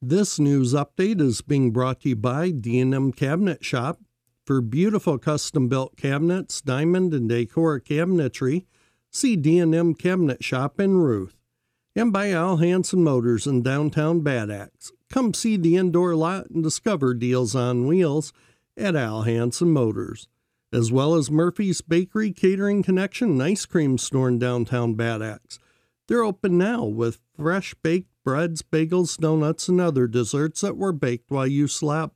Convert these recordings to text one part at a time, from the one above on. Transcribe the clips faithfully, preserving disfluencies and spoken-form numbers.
This news update is being brought to you by D and M Cabinet Shop. For beautiful custom-built cabinets, diamond and decor cabinetry, see D and M Cabinet Shop in Ruth. And by Al Hansen Motors in downtown Bad Axe. Come see the indoor lot and discover deals on wheels at Al Hansen Motors, as well as Murphy's Bakery, Catering Connection, and Ice Cream Store in downtown Bad Axe. They're open now with fresh baked breads, bagels, donuts, and other desserts that were baked while you slept.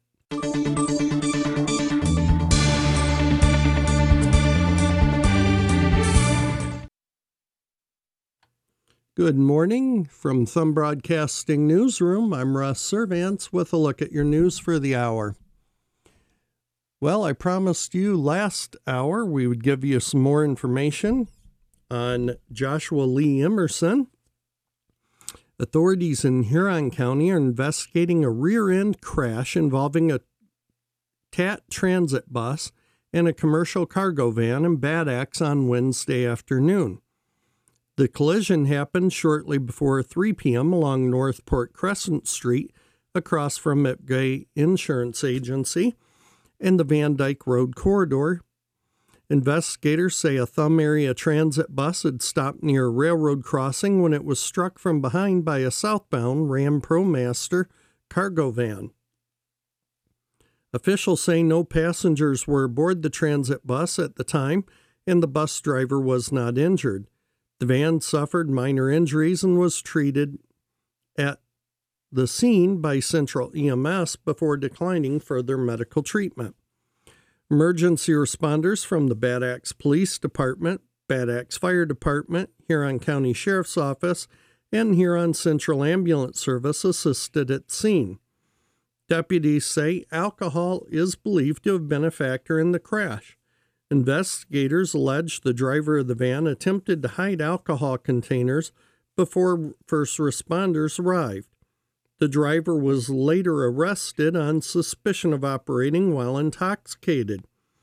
Good morning from Thumb Broadcasting Newsroom. I'm Russ Servants with a look at your news for the hour. Well, I promised you last hour we would give you some more information on Joshua Lee Emerson. Authorities in Huron County are investigating a rear-end crash involving a T A T transit bus and a commercial cargo van in Bad Axe on Wednesday afternoon. The collision happened shortly before three p.m. along Northport Crescent Street across from Ipgay Insurance Agency and the Van Dyke Road corridor. Investigators say a Thumb area transit bus had stopped near a railroad crossing when it was struck from behind by a southbound Ram ProMaster cargo van. Officials say no passengers were aboard the transit bus at the time, and the bus driver was not injured. The van suffered minor injuries and was treated at the scene by Central E M S before declining further medical treatment. Emergency responders from the Bad Axe Police Department, Bad Axe Fire Department, Huron County Sheriff's Office, and Huron Central Ambulance Service assisted at the scene. Deputies say alcohol is believed to have been a factor in the crash. Investigators allege the driver of the van attempted to hide alcohol containers before first responders arrived. The driver was later arrested on suspicion of operating while intoxicated.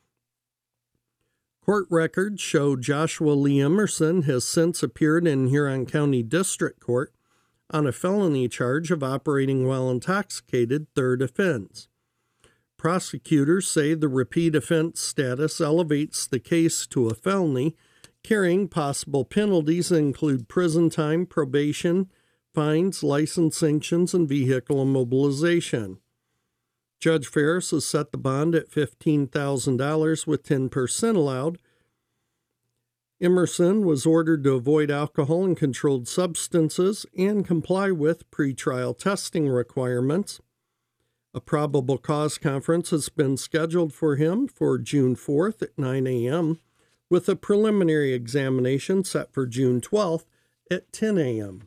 Court records show Joshua Lee Emerson has since appeared in Huron County District Court on a felony charge of operating while intoxicated, third offense. Prosecutors say the repeat offense status elevates the case to a felony, carrying possible penalties that include prison time, probation, fines, license sanctions, and vehicle immobilization. Judge Ferris has set the bond at fifteen thousand dollars with ten percent allowed. Emerson was ordered to avoid alcohol and controlled substances and comply with pretrial testing requirements. A probable cause conference has been scheduled for him for June fourth at nine a.m., with a preliminary examination set for June twelfth at ten a.m.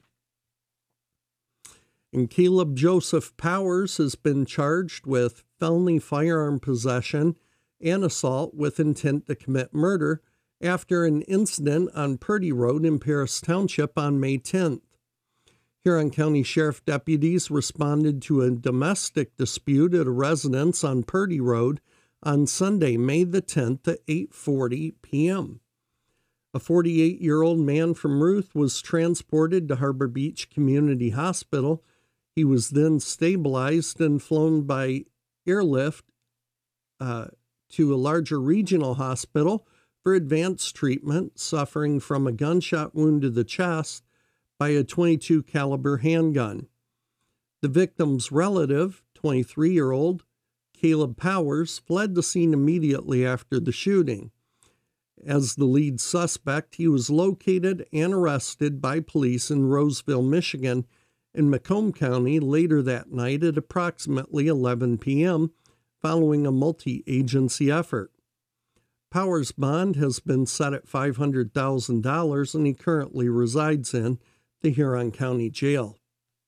And Caleb Joseph Powers has been charged with felony firearm possession and assault with intent to commit murder after an incident on Purdy Road in Paris Township on May tenth. Huron County Sheriff deputies responded to a domestic dispute at a residence on Purdy Road on Sunday, May the tenth at eight forty p.m. A forty-eight-year-old man from Ruth was transported to Harbor Beach Community Hospital. He was then stabilized and flown by airlift uh, to a larger regional hospital for advanced treatment, suffering from a gunshot wound to the chest by a twenty-two caliber handgun. The victim's relative, twenty-three-year-old Caleb Powers, fled the scene immediately after the shooting. As the lead suspect, he was located and arrested by police in Roseville, Michigan, in Macomb County later that night at approximately eleven p.m., following a multi-agency effort. Powers' bond has been set at five hundred thousand dollars, and he currently resides in the Huron County Jail.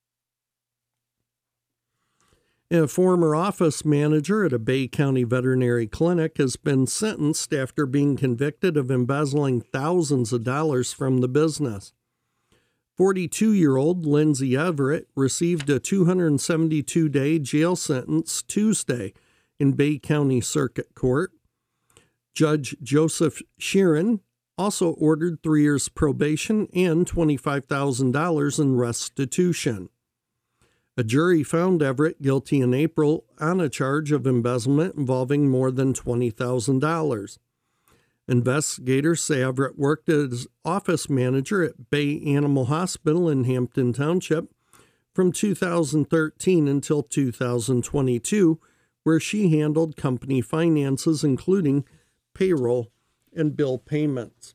And a former office manager at a Bay County veterinary clinic has been sentenced after being convicted of embezzling thousands of dollars from the business. forty-two-year-old Lindsay Everett received a two hundred seventy-two day jail sentence Tuesday in Bay County Circuit Court. Judge Joseph Sheeran also ordered three years probation and twenty-five thousand dollars in restitution. A jury found Everett guilty in April on a charge of embezzlement involving more than twenty thousand dollars. Investigators say Everett worked as office manager at Bay Animal Hospital in Hampton Township from two thousand thirteen until two thousand twenty-two, where she handled company finances, including payroll and bill payments.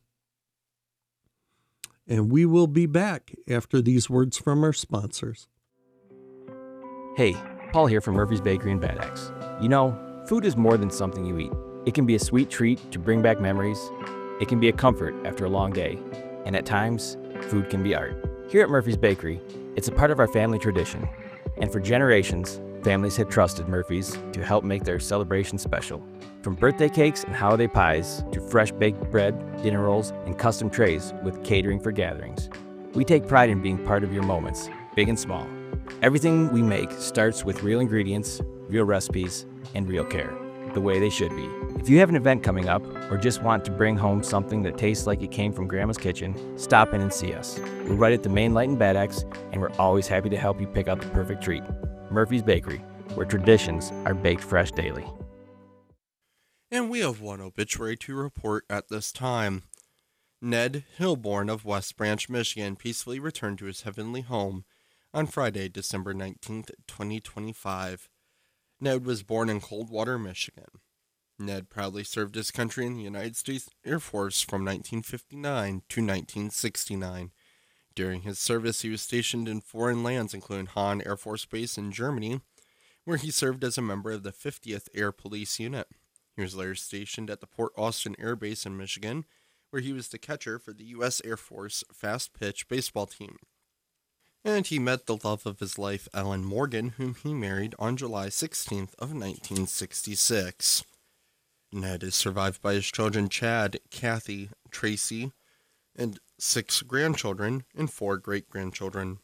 And we will be back after these words from our sponsors. Hey, Paul here from Murphy's Bakery in Bad Axe. You know, food is more than something you eat. It can be a sweet treat to bring back memories. It can be a comfort after a long day. And at times, food can be art. Here at Murphy's Bakery, it's a part of our family tradition. And for generations, families have trusted Murphy's to help make their celebration special. From birthday cakes and holiday pies to fresh baked bread, dinner rolls, and custom trays with catering for gatherings. We take pride in being part of your moments, big and small. Everything we make starts with real ingredients, real recipes, and real care, the way they should be. If you have an event coming up or just want to bring home something that tastes like it came from Grandma's kitchen, stop in and see us. We're right at the main light in Bad Axe, and we're always happy to help you pick out the perfect treat. Murphy's Bakery, where traditions are baked fresh daily. And we have one obituary to report at this time. Ned Hilborn of West Branch, Michigan, peacefully returned to his heavenly home on Friday, December nineteenth, twenty twenty-five. Ned was born in Coldwater, Michigan. Ned proudly served his country in the United States Air Force from nineteen fifty-nine to nineteen sixty-nine. During his service, he was stationed in foreign lands, including Hahn Air Force Base in Germany, where he served as a member of the fiftieth Air Police Unit. He was later stationed at the Port Austin Air Base in Michigan, where he was the catcher for the U S Air Force fast-pitch baseball team. And he met the love of his life, Ellen Morgan, whom he married on July sixteenth of nineteen sixty-six. Ned is survived by his children Chad, Kathy, Tracy, and six grandchildren and four great-grandchildren.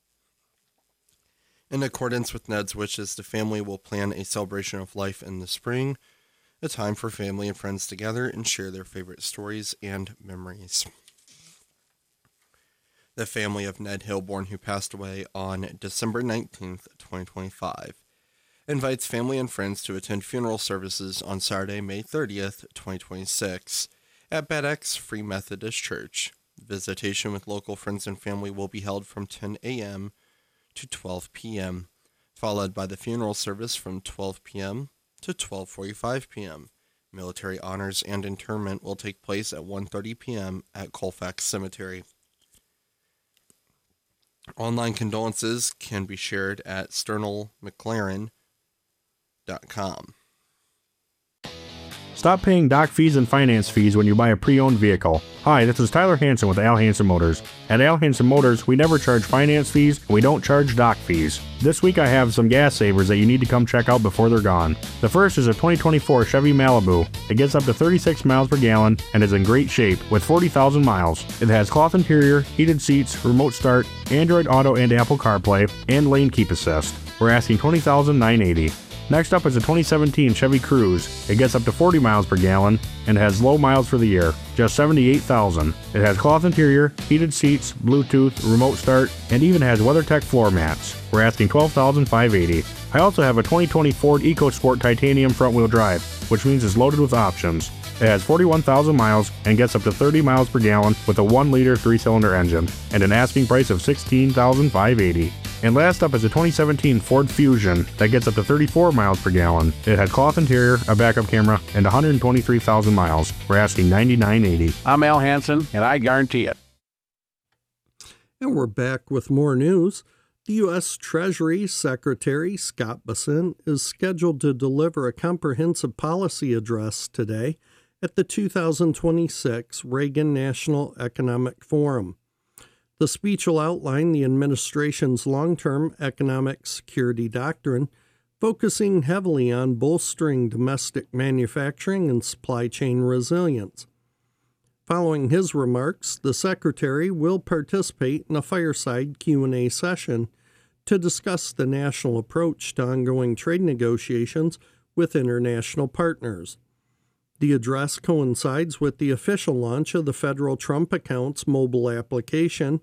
In accordance with Ned's wishes, the family will plan a celebration of life in the spring, a time for family and friends to gather and share their favorite stories and memories. The family of Ned Hilborn, who passed away on December nineteenth, twenty twenty-five, invites family and friends to attend funeral services on Saturday, May thirtieth, twenty twenty-six, at Bad Axe Free Methodist Church. Visitation with local friends and family will be held from ten a.m. to twelve p.m., followed by the funeral service from twelve p.m. to twelve forty-five p.m. Military honors and interment will take place at one thirty p.m. at Colfax Cemetery. Online condolences can be shared at sternal mclaren dot com. Stop paying dock fees and finance fees when you buy a pre-owned vehicle. Hi, this is Tyler Hansen with Al Hansen Motors. At Al Hansen Motors, we never charge finance fees, and we don't charge dock fees. This week I have some gas savers that you need to come check out before they're gone. The first is a twenty twenty-four Chevy Malibu. It gets up to thirty-six miles per gallon and is in great shape with forty thousand miles. It has cloth interior, heated seats, remote start, Android Auto and Apple CarPlay, and lane keep assist. We're asking twenty thousand nine hundred eighty dollars. Next up is a twenty seventeen Chevy Cruze. It gets up to forty miles per gallon and has low miles for the year, just seventy-eight thousand. It has cloth interior, heated seats, Bluetooth, remote start, and even has WeatherTech floor mats. We're asking twelve thousand five hundred eighty dollars. I also have a twenty twenty Ford EcoSport Titanium front-wheel drive, which means it's loaded with options. It has forty-one thousand miles and gets up to thirty miles per gallon with a one liter three-cylinder engine and an asking price of sixteen thousand five hundred eighty dollars. And last up is a twenty seventeen Ford Fusion that gets up to thirty-four miles per gallon. It had cloth interior, a backup camera, and one hundred twenty-three thousand miles. We're asking ninety-nine eighty dollars. I'm Al Hansen, and I guarantee it. And we're back with more news. The U S Treasury Secretary Scott Bessent is scheduled to deliver a comprehensive policy address today at the two thousand twenty-six Reagan National Economic Forum. The speech will outline the administration's long-term economic security doctrine, focusing heavily on bolstering domestic manufacturing and supply chain resilience. Following his remarks, the Secretary will participate in a fireside Q and A session to discuss the national approach to ongoing trade negotiations with international partners. The address coincides with the official launch of the federal Trump Accounts mobile application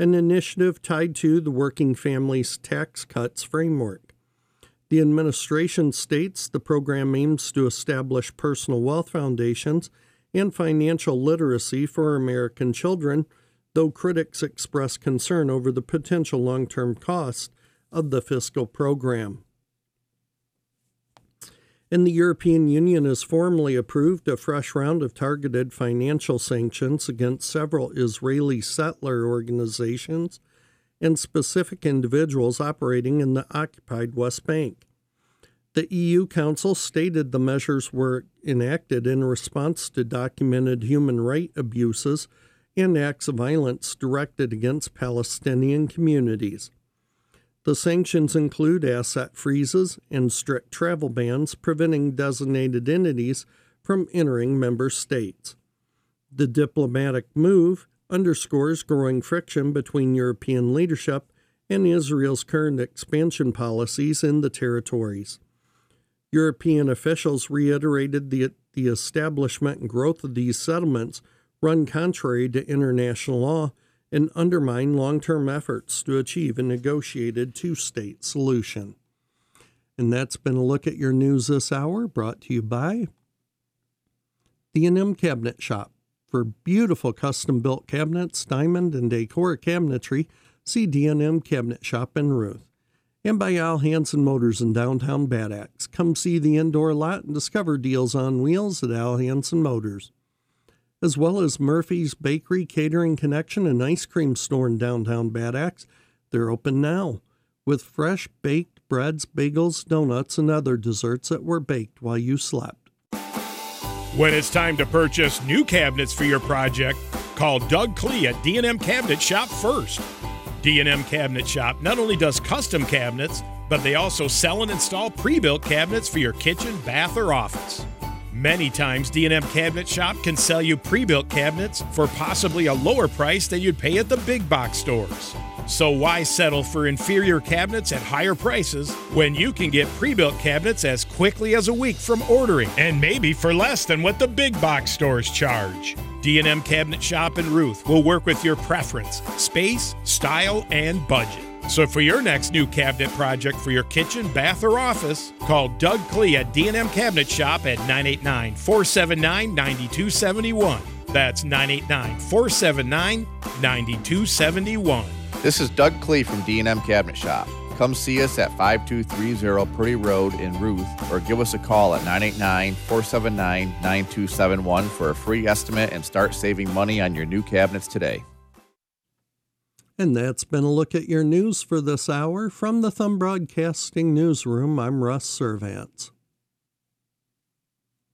an initiative tied to the Working Families Tax Cuts Framework. The administration states the program aims to establish personal wealth foundations and financial literacy for American children, though critics express concern over the potential long-term cost of the fiscal program. And the European Union has formally approved a fresh round of targeted financial sanctions against several Israeli settler organizations and specific individuals operating in the occupied West Bank. The E U Council stated the measures were enacted in response to documented human rights abuses and acts of violence directed against Palestinian communities. The sanctions include asset freezes and strict travel bans preventing designated entities from entering member states. The diplomatic move underscores growing friction between European leadership and Israel's current expansion policies in the territories. European officials reiterated that the establishment and growth of these settlements run contrary to international law and undermine long-term efforts to achieve a negotiated two-state solution. And that's been a look at your news this hour, brought to you by D and M Cabinet Shop. For beautiful custom-built cabinets, diamond, and decor cabinetry, see D and M Cabinet Shop in Ruth. And by Al Hansen Motors in downtown Bad Axe. Come see the indoor lot and discover deals on wheels at Al Hansen Motors. As well as Murphy's Bakery, Catering Connection, and Ice Cream Store in downtown Bad Axe. They're open now, with fresh baked breads, bagels, donuts, and other desserts that were baked while you slept. When it's time to purchase new cabinets for your project, call Doug Klee at D and M Cabinet Shop first. D and M Cabinet Shop not only does custom cabinets, but they also sell and install pre-built cabinets for your kitchen, bath, or office. Many times, D and M Cabinet Shop can sell you pre-built cabinets for possibly a lower price than you'd pay at the big box stores. So why settle for inferior cabinets at higher prices when you can get pre-built cabinets as quickly as a week from ordering, and maybe for less than what the big box stores charge? D and M Cabinet Shop in Ruth will work with your preference, space, style, and budget. So for your next new cabinet project for your kitchen, bath, or office, call Doug Klee at D and M Cabinet Shop at nine eight nine, four seven nine, nine two seven one. That's nine eight nine, four seven nine, nine two seven one. This is Doug Klee from D and M Cabinet Shop. Come see us at five two three zero Purdy Road in Ruth, or give us a call at nine eight nine, four seven nine, nine two seven one for a free estimate and start saving money on your new cabinets today. And that's been a look at your news for this hour. From the Thumb Broadcasting Newsroom, I'm Russ Servants.